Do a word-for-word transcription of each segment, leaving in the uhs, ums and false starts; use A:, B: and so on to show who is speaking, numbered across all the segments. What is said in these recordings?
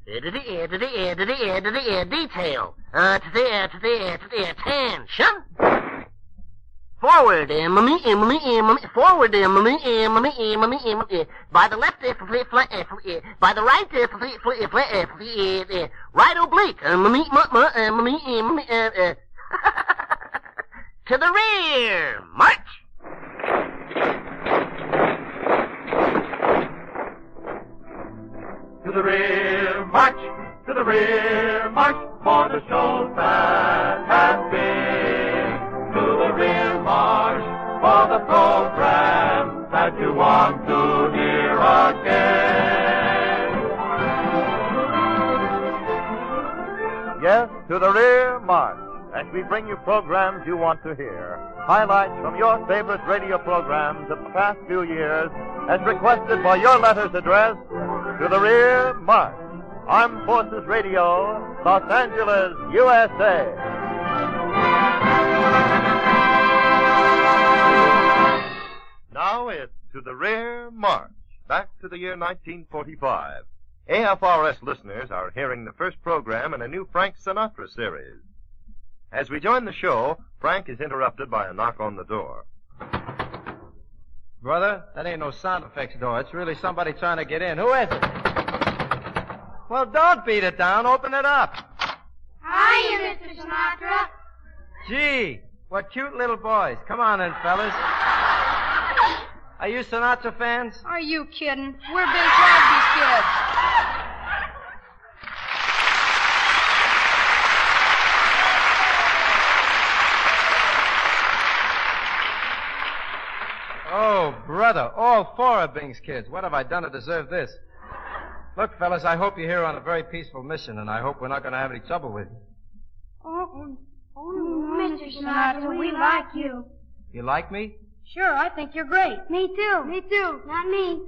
A: Detail. Uh, to the, to the, to the attention. Forward, Emily, Emily, Emily. Forward, Emily, Emily, Emily, Emily. By the left, by the right, right oblique. Emily, Emily, Emily. To the rear, march.
B: To the rear, march. To the rear, march. For the show that has been. To the rear, march. For the program that you want to hear again.
C: Yes, to the rear, march. As we bring you programs you want to hear. Highlights from your favorite radio programs of the past few years, as requested by your letters addressed to the rear, march. Armed Forces Radio, Los Angeles, U S A. Now it's to the rear, march. Back to the year nineteen forty-five. A F R S listeners are hearing the first program in a new Frank Sinatra series. As we join the show, Frank is interrupted by a knock on the door.
D: Brother, that ain't no sound effects door. It's really somebody trying to get in. Who is it? Well, don't beat it down. Open it up.
E: Hiya, Mister Sinatra.
D: Gee, what cute little boys. Come on in, fellas. Are you Sinatra fans?
E: Are you kidding? We're Bing Crosby's kids.
D: Oh, brother, all four of Bing's kids. What have I done to deserve this? Look, fellas, I hope you're here on a very peaceful mission, and I hope we're not going to have any trouble with you.
E: Oh, oh, no, Mister Sinatra, we like you.
D: You like me?
E: Sure, I think you're great. Me too. Me too. Not me.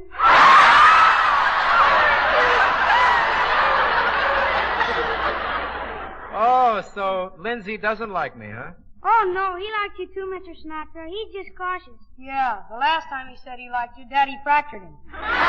D: Oh, so Lindsay doesn't like me, huh?
F: Oh, no, he likes you too, Mister Sinatra. He's just cautious.
E: Yeah, the last time he said he liked you, Daddy fractured him.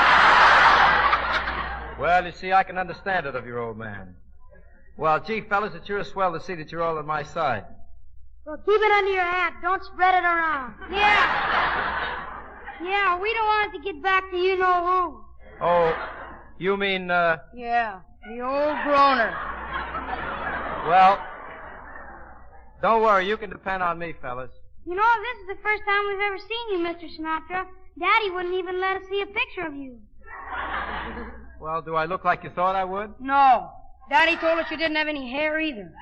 D: Well, you see, I can understand it of your old man. Well, gee, fellas, it's sure swell to see that you're all on my side.
F: Well, keep it under your hat. Don't spread it around. Yeah. Yeah, we don't want it to get back to you know who.
D: Oh, you mean, uh...
E: Yeah, the old groaner.
D: Well, don't worry. You can depend on me, fellas.
F: You know, this is the first time we've ever seen you, Mister Sinatra. Daddy wouldn't even let us see a picture of you.
D: Well, do I look like you thought I would?
E: No. Daddy told us you didn't have any hair either.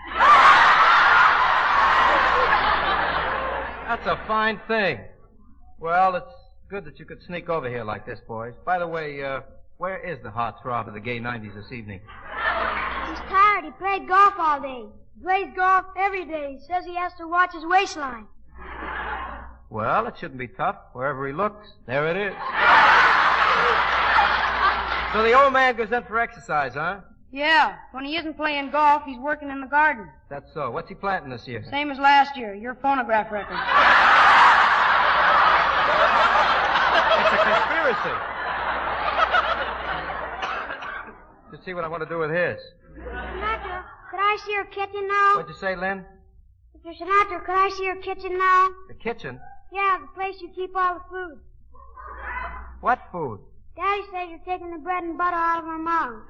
D: That's a fine thing. Well, it's good that you could sneak over here like this, boys. By the way, uh, where is the heartthrob of the gay nineties this evening?
F: He's tired. He played golf all day. He plays golf every day. He says he has to watch his waistline.
D: Well, it shouldn't be tough. Wherever he looks, there it is. So the old man goes in for exercise, huh?
E: Yeah. When he isn't playing golf, he's working in the garden.
D: That's so. What's he planting this year?
E: Same as last year. Your phonograph record.
D: It's a conspiracy. Let's see what I want to do with his.
F: Sinatra, could I see your kitchen now?
D: What'd you say, Lynn?
F: Mister Sinatra, could I see your kitchen now?
D: The kitchen?
F: Yeah, the place you keep all the food.
D: What food?
F: Daddy says you're taking the bread and butter out of our mouths.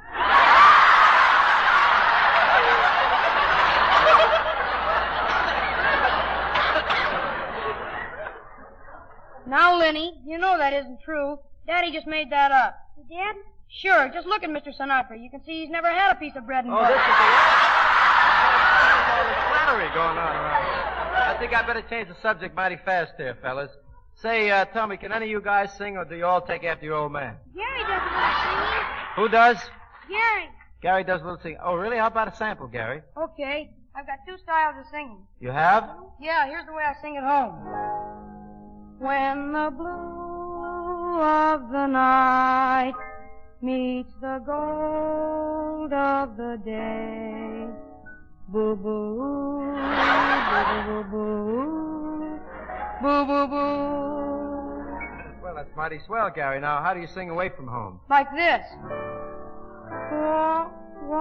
E: Now, Lenny, you know that isn't true. Daddy just made that up.
F: You did?
E: Sure, just look at Mister Sinatra. You can see he's never had a piece of bread and
D: Oh,
E: butter.
D: this is the... all this flattery going on around here. I think I better change the subject mighty fast here, fellas. Say, uh, tell me, can any of you guys sing, or do you all take after your old man?
F: Gary does a little singing.
D: Who does?
F: Gary.
D: Gary does a little singing. Oh, really? How about a sample, Gary?
E: Okay, I've got two styles of singing.
D: You have?
E: Yeah, here's the way I sing at home. When the blue of the night meets the gold of the day, boo-boo, boo-boo-boo-boo, boo-boo-boo.
D: Well, that's mighty swell, Gary. Now, how do you sing away from home?
E: Like this. Wah, wah,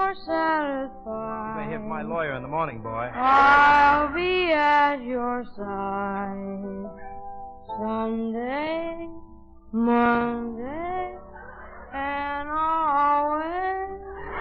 E: you're
D: You
E: satisfied.
D: may hear from my lawyer in the morning, boy.
E: I'll be at your side. Sunday, Monday, and always.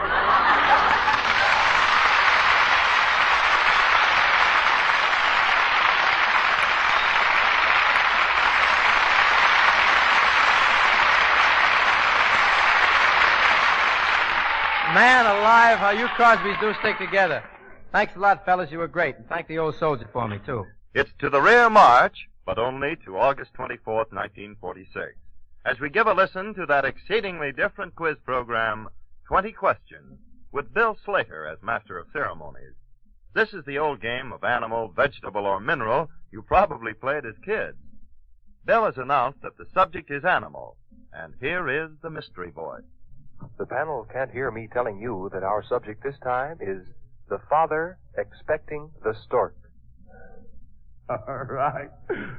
D: Man alive, how you Crosbys do stick together. Thanks a lot, fellas. You were great. And thank the old soldier for me, too.
C: It's to the rear march, but only to August twenty-fourth, nineteen forty-six, as we give a listen to that exceedingly different quiz program, twenty Questions, with Bill Slater as master of ceremonies. This is the old game of animal, vegetable, or mineral you probably played as kids. Bill has announced that the subject is animal, and here is the mystery voice.
G: The panel can't hear me telling you that our subject this time is the father expecting the stork.
C: All right.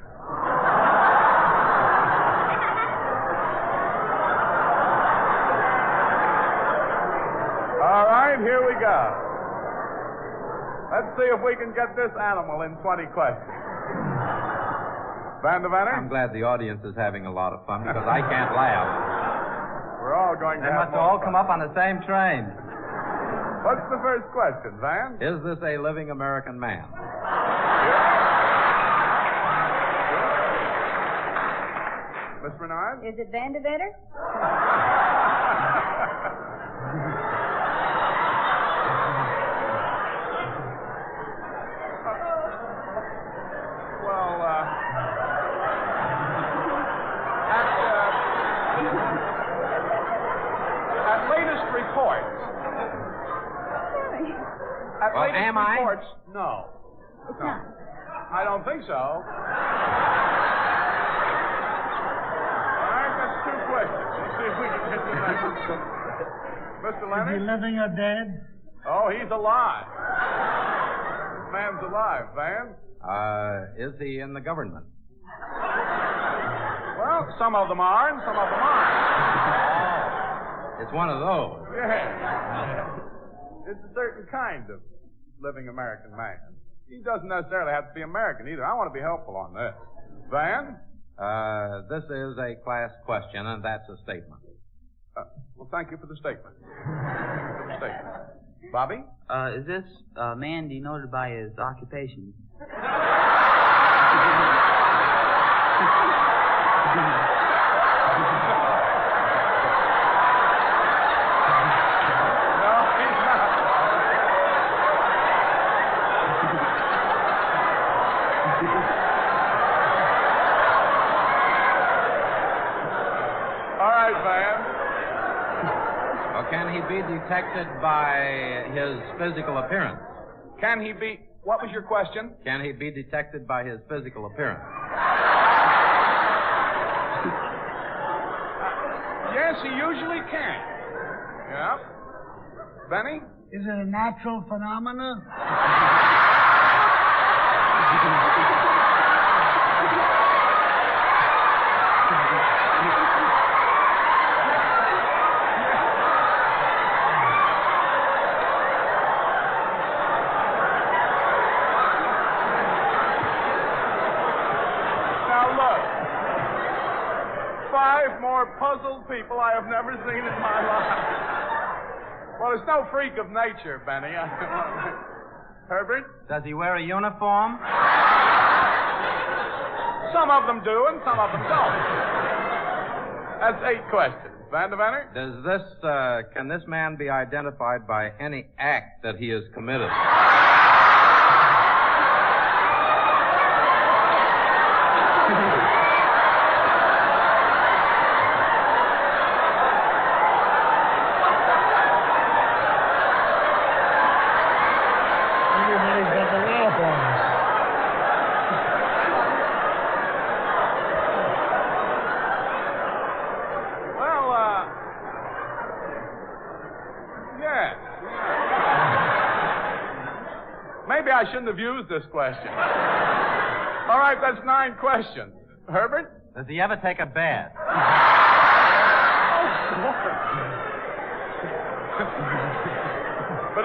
C: All right, here we go. Let's see if we can get this animal in twenty questions. Van de Venner?
D: I'm glad the audience is having a lot of fun because I can't laugh.
C: We're all going to
D: They
C: have
D: must
C: more
D: all
C: fun.
D: come up on the same train.
C: What's the first question, Van?
D: Is this a living American man?
C: Miss Bernard?
F: Is it Van de Vetter?
C: Well, uh... At, uh, at latest reports... At
D: Well,
C: latest
D: am I?
C: reports... No.
F: It's
C: No.
F: not.
C: I don't think so. All right, that's two questions. Let's see if we can get to the next one. Mister Leonard?
H: living or dead?
C: Oh, he's alive. This man's alive, Van.
D: Uh, is he in the government?
C: Well, some of them are, and some of them aren't.
D: It's one of those.
C: Yeah. It's a certain kind of living American man. He doesn't necessarily have to be American either. I want to be helpful on this. Van?
D: Uh, this is a class question, and that's a statement.
C: Uh, well, thank you for the statement. Thank you for the statement. Bobby?
I: Uh, is this uh, man denoted by his occupation?
C: No, he's not. All right, Van.
D: Well, can he be detected by his physical appearance?
C: Can he be... What was your question?
D: Can he be detected by his physical appearance?
C: Yes, he usually can. Yeah. Benny?
H: Is it a natural phenomena?
C: Now look. Five more puzzled people I have never seen in my life. Well, it's no freak of nature, Benny. Herbert?
D: Does he wear a uniform?
C: Some of them do, and some of them don't. That's eight questions. Van de Venner?
D: Does this, uh, can this man be identified by any act that he has committed?
H: Everybody's got the laugh on us.
C: Well, uh... Yes. Maybe I shouldn't have used this question. All right, that's nine questions. Herbert?
D: Does he ever take a bath?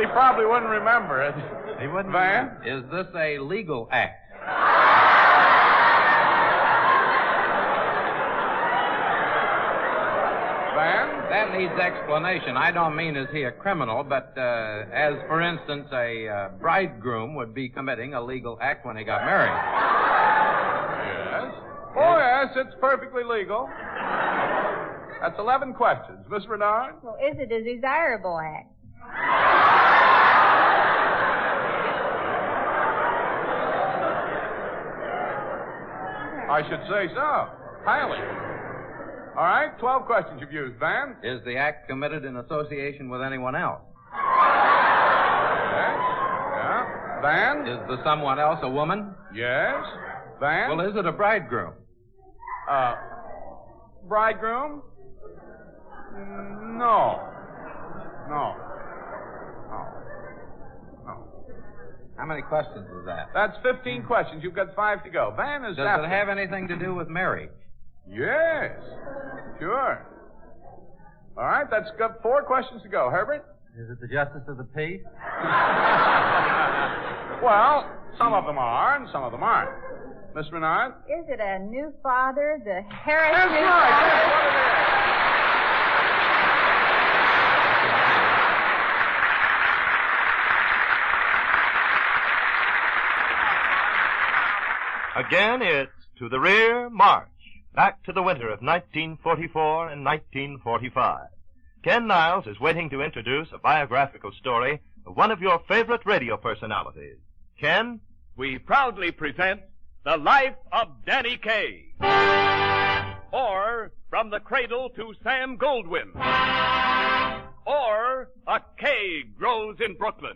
J: he probably wouldn't remember it.
D: He wouldn't.
J: Van?
D: Is this a legal act?
J: Van?
D: That needs explanation. I don't mean is he a criminal, but uh, as, for instance, a uh, bridegroom would be committing a legal act when he got married.
J: Yes. Oh, yes, it's perfectly legal. That's eleven questions. Miss Renard?
K: Well, is it a desirable act?
J: I should say so. Highly. All right, twelve questions you've used. Van?
D: Is the act committed in association with anyone else?
J: Yes. Yeah. Van?
D: Is the someone else a woman?
J: Yes. Van?
D: Well, is it a bridegroom?
J: Uh, bridegroom? No. No. No. No.
D: How many questions is that?
J: That's fifteen questions. You've got five to go. Van is
D: Does
J: after.
D: it have anything to do with marriage?
J: Yes. Sure. All right, that's got four questions to go. Herbert?
D: Is it the justice of the peace?
J: Well, some of them are and some of them aren't. Miss Renard?
K: Is it a new father, the Harris
J: That's
K: new
J: right.
K: father?
J: That's what it is.
C: Again, it's To the Rear March, back to the winter of nineteen forty-four and nineteen forty-five. Ken Niles is waiting to introduce a biographical story of one of your favorite radio personalities. Ken?
L: We proudly present The Life of Danny Kaye. Or From the Cradle to Sam Goldwyn. Or A Kaye Grows in Brooklyn.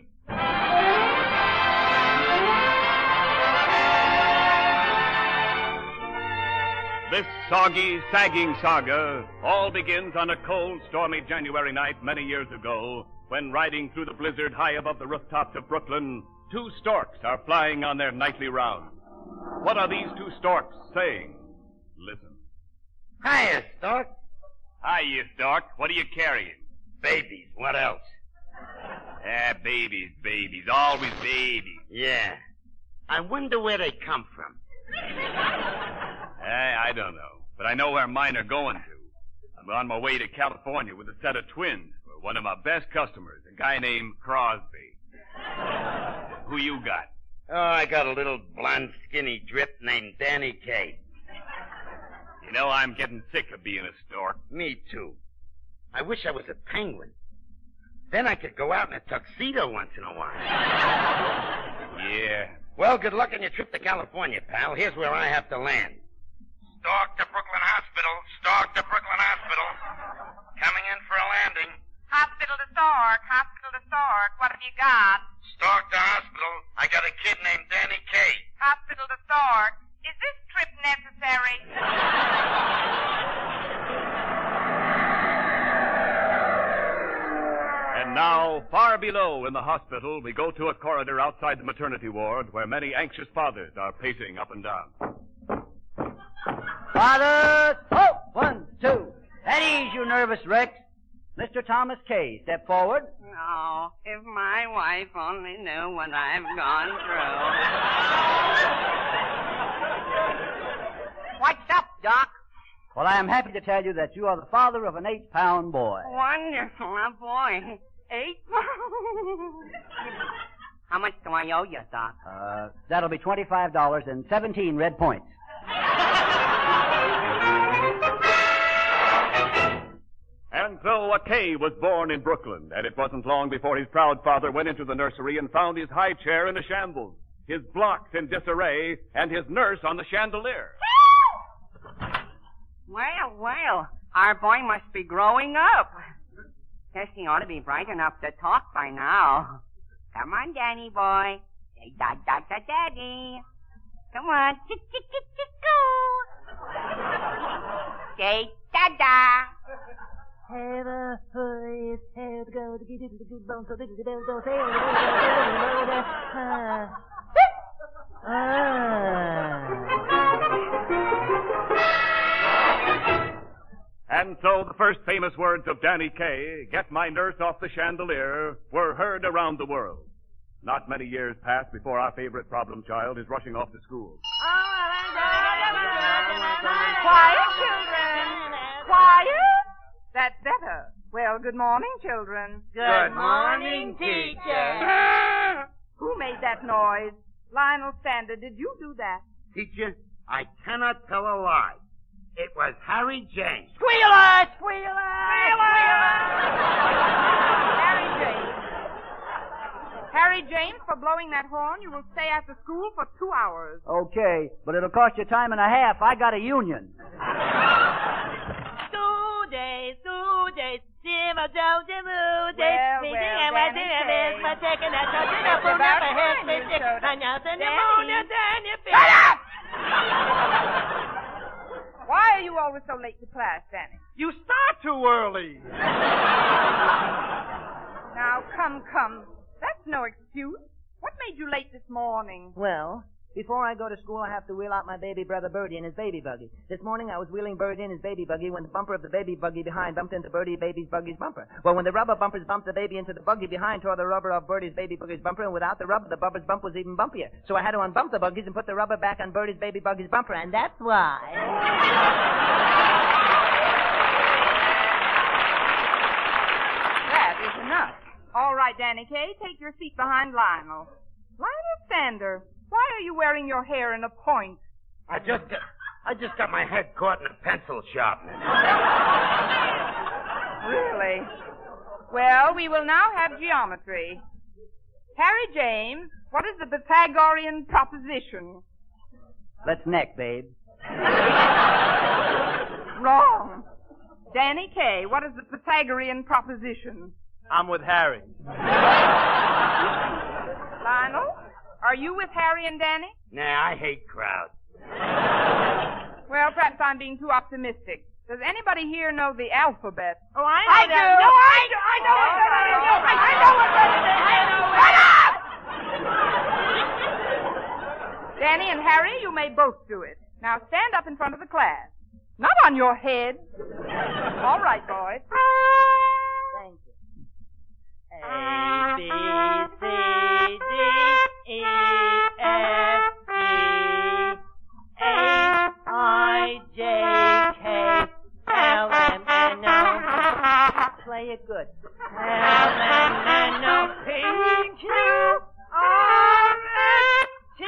L: This soggy, sagging saga all begins on a cold, stormy January night many years ago, when riding through the blizzard high above the rooftops of Brooklyn, two storks are flying on their nightly round. What are these two storks saying? Listen.
M: Hiya, Stork.
L: Hiya, Stork. What are you carrying?
M: Babies. What else?
L: Ah, babies, babies. Always babies.
M: Yeah. I wonder where they come from.
L: I, I don't know, but I know where mine are going to. I'm on my way to California with a set of twins for one of my best customers, a guy named Crosby. Who you got?
M: Oh, I got a little blonde, skinny drip named Danny Kaye.
L: You know, I'm getting sick of being a stork.
M: Me too. I wish I was a penguin. Then I could go out in a tuxedo once in a while.
L: Yeah.
M: Well, good luck on your trip to California, pal. Here's where I have to land. Stork to Brooklyn Hospital. Stork to Brooklyn Hospital. Coming in for a landing.
N: Hospital to Stork. Hospital to Stork. What have you got?
M: Stork to hospital. I got a kid named Danny Kaye.
N: Hospital to Stork. Is this trip necessary?
L: And now, far below in the hospital, we go to a corridor outside the maternity ward where many anxious fathers are pacing up and down.
I: Fathers! Oh! One, two. At ease, you nervous wrecks. Mister Thomas Kaye, step forward.
N: Oh, if my wife only knew what I've gone through.
I: What's up, Doc? Well, I am happy to tell you that you are the father of an eight-pound boy.
N: Wonderful, a boy. Eight How much do I owe you, Doc?
I: Uh, that'll be twenty-five dollars and seventeen red points.
L: And so a Kaye was born in Brooklyn, and it wasn't long before his proud father went into the nursery and found his high chair in a shambles, his blocks in disarray, and his nurse on the chandelier.
N: Well, well, our boy must be growing up. Guess he ought to be bright enough to talk by now. Come on, Danny boy. Say da da da daddy. Come on. Chick chick chick chick go. Say da da.
A: Have a place, have to go to get into the good bone, so this is the devil, don't say
L: And so the first famous words of Danny Kaye, "Get my nurse off the chandelier," were heard around the world. Not many years pass before our favorite problem child is rushing off to school.
O: Quiet, children. Quiet. That's better. Well, good morning, children.
A: Good morning, teacher.
O: Who made that noise? Lionel Sander, did you do that?
M: Teacher, I cannot tell a lie. It was Harry James.
O: Squealer! Squealer! Squealer! Harry James. Harry James, for blowing that horn, you will stay after school for two hours.
I: Okay, but it'll cost you time and a half. I got a union.
A: Two days, two days. Well, well, Danny Kaye.
O: Shut up! Why are you always so late to class, Danny?
D: You start too early.
O: Now, come, come. That's no excuse. What made you late this morning?
P: Well, before I go to school, I have to wheel out my baby brother Birdie in his baby buggy. This morning, I was wheeling Birdie in his baby buggy when the bumper of the baby buggy behind bumped into Birdie baby's buggy's bumper. Well, when the rubber bumpers bumped the baby into the buggy behind, tore the rubber of Birdie's baby buggy's bumper, and without the rubber, the bumper's bump was even bumpier. So I had to unbump the buggies and put the rubber back on Birdie's baby buggy's bumper, and that's why.
O: That is enough. All right, Danny Kaye, take your seat behind Lionel. Lionel Sander, why are you wearing your hair in a point?
M: I just got, I just got my head caught in a pencil sharpener.
O: Really? Well, we will now have geometry. Harry James, what is the Pythagorean proposition?
I: Let's neck, babe.
O: Wrong. Danny Kaye, what is the Pythagorean proposition?
D: I'm with Harry.
O: Lionel, are you with Harry and Danny?
M: Nah, I hate crowds.
O: Well, perhaps I'm being too optimistic. Does anybody here know the alphabet?
A: Oh, I know
O: I
A: that.
O: do.
A: No, I do.
O: I know what that is. I know what that is. I know it. Shut up! Danny and Harry, you may both do it. Now stand up in front of the class. Not on your head. All right, boys.
P: Thank you.
A: A, B, C, D, E, F, G, H, I, J, K, L, M, N, O.
P: Play it good.
A: L, M, N, O, P, Q, R, S, T.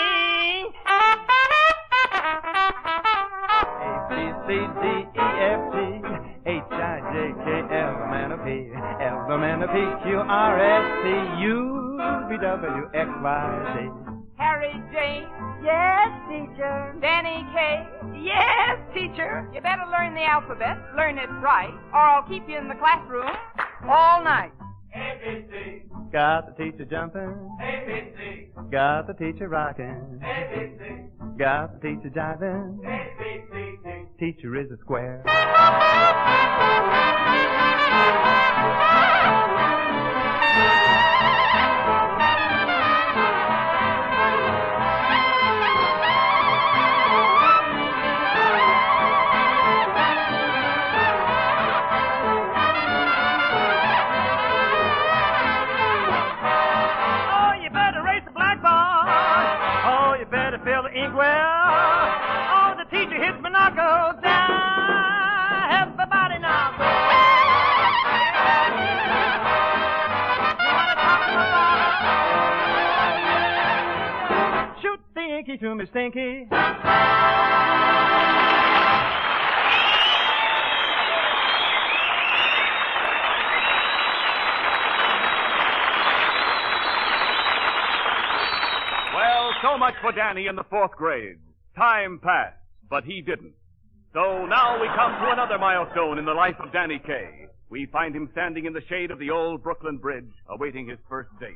Q: A, B, C, D, E, F, G, H, I, J, K, L, M, N, O, P, L, M, N, O, P, Q, R, S, T, U, V, W, X, Y, Z.
O: Harry James.
P: Yes, teacher.
O: Danny Kaye. Yes, teacher. You better learn the alphabet, learn it right, or I'll keep you in the classroom all night.
B: A B C.
Q: Got the teacher jumping.
B: A B C.
Q: Got the teacher rocking.
B: A B C.
Q: Got the teacher jiving.
B: A B C D.
Q: Teacher is a square.
A: Oh, you better raise the blackboard. Oh, you better fill the inkwell. Oh, the teacher hits my knuckles down. Everybody now go.
Q: Shoot the inky to me stinky.
L: Well, so much for Danny in the fourth grade. Time passed, but he didn't. So now we come to another milestone in the life of Danny Kaye. We find him standing in the shade of the old Brooklyn Bridge, awaiting his first date.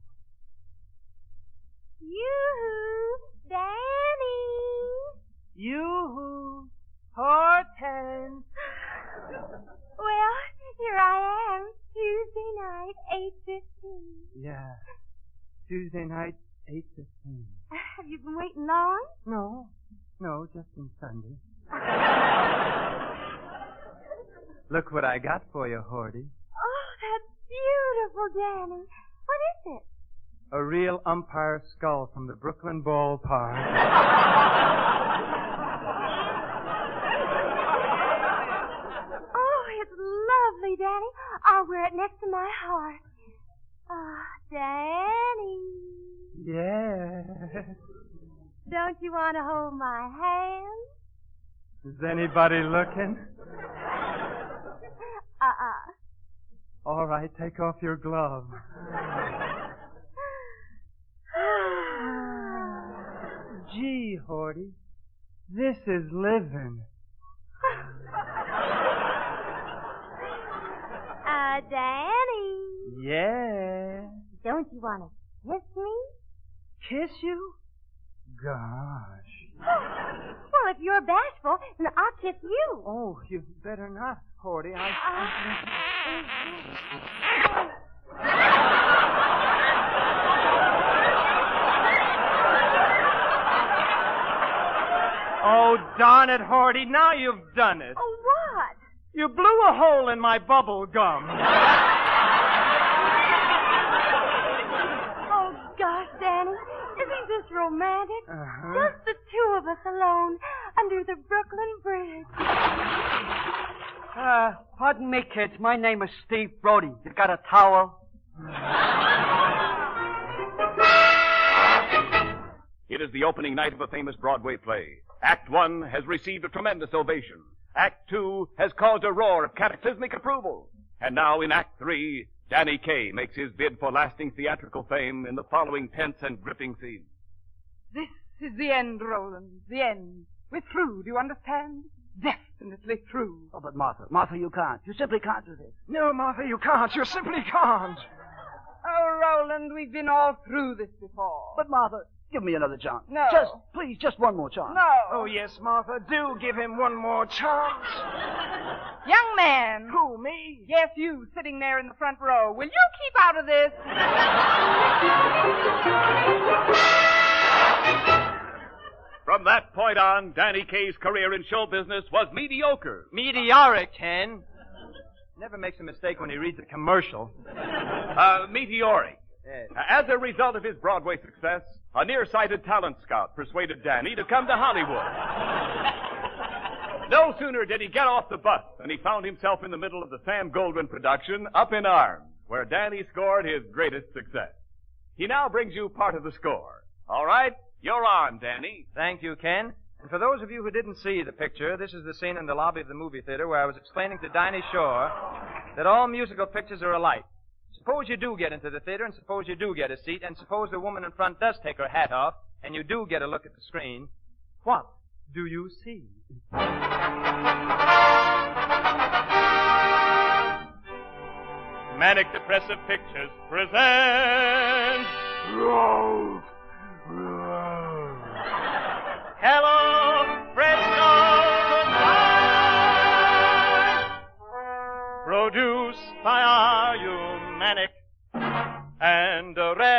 F: Yoo-hoo, Danny.
A: Yoo-hoo, Hortense.
F: Well, here I am, Tuesday night, eight fifteen.
Q: Yeah. Tuesday night, eight fifteen.
F: Have you been waiting long?
Q: No. No, just on Sunday. Look what I got for you, Horty.
F: Oh, that's beautiful, Danny. What is it?
Q: A real umpire skull from the Brooklyn ballpark.
F: Oh, it's lovely, Danny. I'll wear it next to my heart. Ah, Danny.
Q: Yeah.
F: Don't you want to hold my hand?
Q: Is anybody looking?
F: Uh-uh.
Q: All right, take off your glove. Gee, Horty, this is living.
F: Uh, Danny.
Q: Yeah.
F: Don't you want to kiss me?
Q: Kiss you? Gosh.
F: Well, if you're bashful, then I'll kiss you.
Q: Oh, you better not, Horty. I... Oh, darn it, Horty. Now you've done it.
F: Oh, what?
Q: You blew a hole in my bubble gum.
F: Oh, gosh, Danny. Isn't this romantic?
Q: Uh-huh.
F: Just the two of us alone under the Brooklyn Bridge.
R: Uh, pardon me, kids. My name is Steve Brody. You got a towel?
L: It is the opening night of a famous Broadway play. Act one has received a tremendous ovation. Act two has caused a roar of cataclysmic approval. And now in Act three, Danny Kaye makes his bid for lasting theatrical fame in the following tense and gripping scenes.
O: This is the end, Roland. The end. We're through. Do you understand? Definitely through.
I: Oh, but Martha, Martha, you can't. You simply can't do this.
Q: No, Martha, you can't. You simply can't.
O: Oh, Roland, we've been all through this before.
I: But Martha, give me another chance.
O: No.
I: Just, please, just one more chance.
O: No.
Q: Oh, yes, Martha, do give him one more chance.
O: Young man.
Q: Who, me?
O: Yes, you, sitting there in the front row. Will you keep out of this?
L: From that point on, Danny Kaye's career in show business was mediocre.
Q: Meteoric, Ken. Never makes a mistake when he reads a commercial.
L: Uh, meteoric.
Q: Yes.
L: As a result of his Broadway success, a nearsighted talent scout persuaded Danny to come to Hollywood. No sooner did he get off the bus than he found himself in the middle of the Sam Goldwyn production, Up in Arms, where Danny scored his greatest success. He now brings you part of the score. All right, you're on, Danny.
Q: Thank you, Ken. And for those of you who didn't see the picture, this is the scene in the lobby of the movie theater where I was explaining to Dinah Shore that all musical pictures are alike. Suppose you do get into the theater, and suppose you do get a seat, and suppose the woman in front does take her hat off, and you do get a look at the screen. What do you see?
A: Manic Depressive Pictures presents Rolf. Hello, Fresno tonight. Produced by Are You Manic and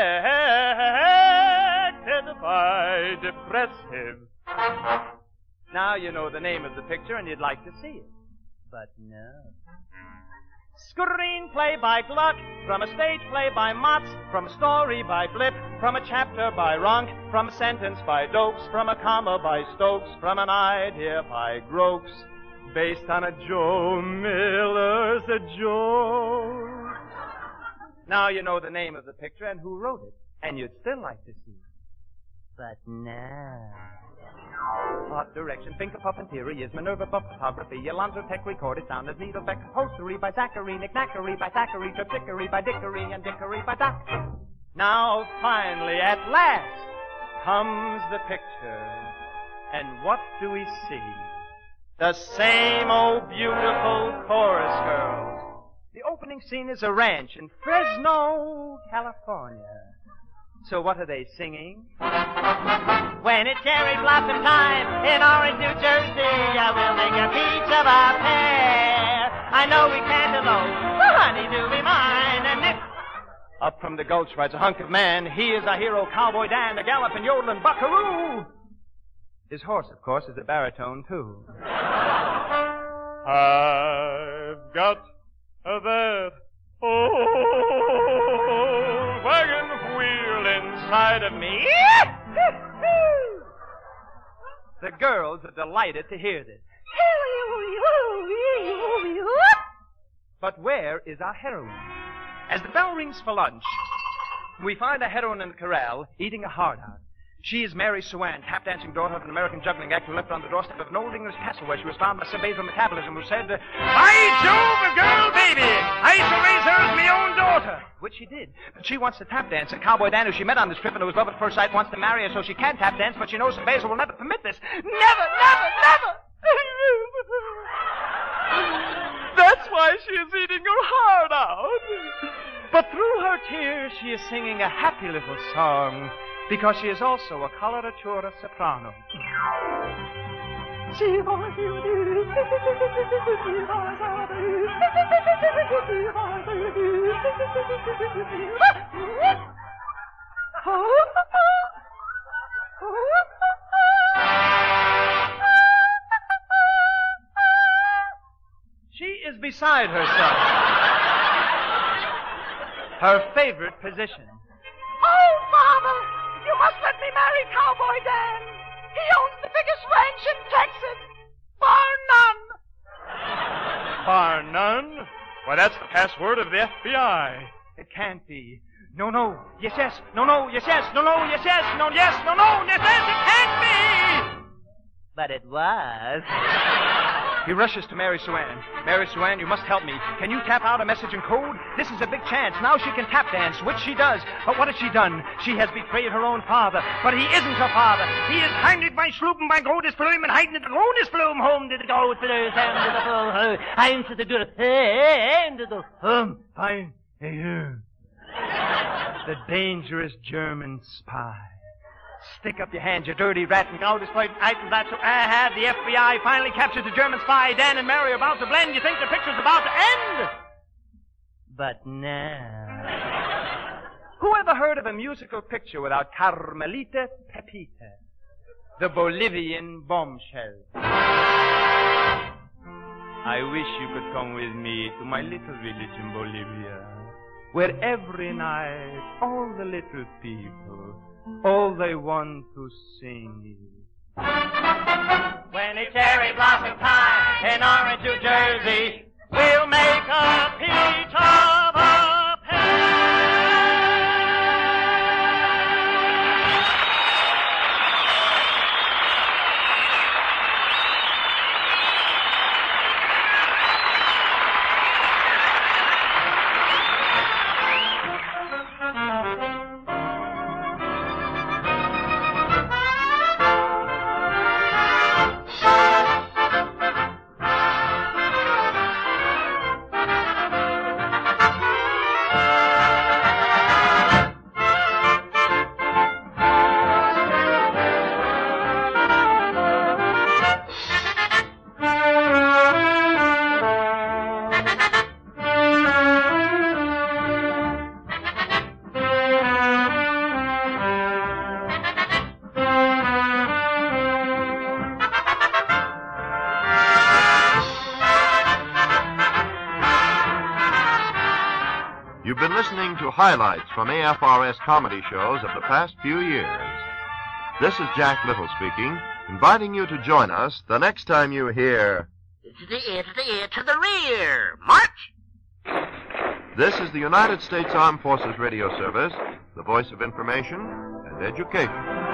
A: directed by Depressive.
Q: Now you know the name of the picture and you'd like to see it. But no. Screenplay by Gluck, from a stage play by Motz, from a story by Blip, from a chapter by Ronk, from a sentence by Dokes, from a comma by Stokes, from an idea by Grokes, based on a Joe Miller's a joke. Now you know the name of the picture and who wrote it, and you'd still like to see it. But no. Art direction, finger puppeteery is Minerva Buff photography, Alonzo Tech recorded sound as Needlebeck upholstery by Zachary, Knickknackery by Thackeray, Triptickery by Dickory, and Dickory by Doc. Now, finally, at last, comes the picture. And what do we see? The same old beautiful chorus girls. The opening scene is a ranch in Fresno, California. So what are they singing? When it's cherry blossom time in Orange, New Jersey, I will make a peach of our pear. I know we can't elope, but honey, do be mine. And if... Up from the gulch rides a hunk of man. He is our hero, Cowboy Dan, the galloping, yodeling buckaroo. His horse, of course, is a baritone, too.
A: I've
Q: got that old wagon wheel inside of me. The girls are delighted to hear this. But where is our heroine? As the bell rings for lunch, we find our heroine in the corral eating a hard-out. She is Mary Swan, tap-dancing daughter of an American juggling actor left on the doorstep of an old English castle where she was found by Sir Basil Metabolism, who said, "By Jove, a girl baby! I shall raise her as my own daughter." Which she did. But she wants to tap dance, and Cowboy Dan, who she met on this trip and who was love at first sight, wants to marry her so she can tap dance, but she knows Sir Basil will never permit this. Never, never, never! That's why she is eating her heart out. But through her tears, she is singing a happy little song, because she is also a coloratura soprano. She is beside herself. Her favorite position.
A: Oh, Father! You must let me marry Cowboy Dan. He owns the biggest ranch in Texas. Bar none.
Q: Bar none? Why, that's the password of the F B I. It can't be. No, no. Yes, yes. No, no. Yes, yes. No, no. Yes, yes. No, yes. No, no. Yes, yes. It can't be.
P: But it was.
Q: He rushes to Mary Swan. Mary Swan, you must help me. Can you tap out a message in code? This is a big chance. Now she can tap dance, which she does. But what has she done? She has betrayed her own father. But he isn't her father. He is heimlich by Schlupen by Godesflume and heiden the Godesflume home to the Godesflume and to the full home. I'm to the good and to the home. Fine. The dangerous German spy. Stick up your hands, you dirty rat, and go display items that so aha, the F B I finally captured the German spy. Dan and Mary are about to blend. You think the picture's about to end?
P: But now.
Q: Who ever heard of a musical picture without Carmelita Pepita, the Bolivian bombshell? I wish you could come with me to my little village in Bolivia, where every night all the little people, all they want to sing is when it's cherry blossom time in Orange, New Jersey, we'll make a peach of a pear.
C: You've been listening to highlights from A F R S comedy shows of the past few years. This is Jack Little speaking, inviting you to join us the next time you hear...
M: To the ear, to the ear, to the rear. March!
C: This is the United States Armed Forces Radio Service, the voice of information and education.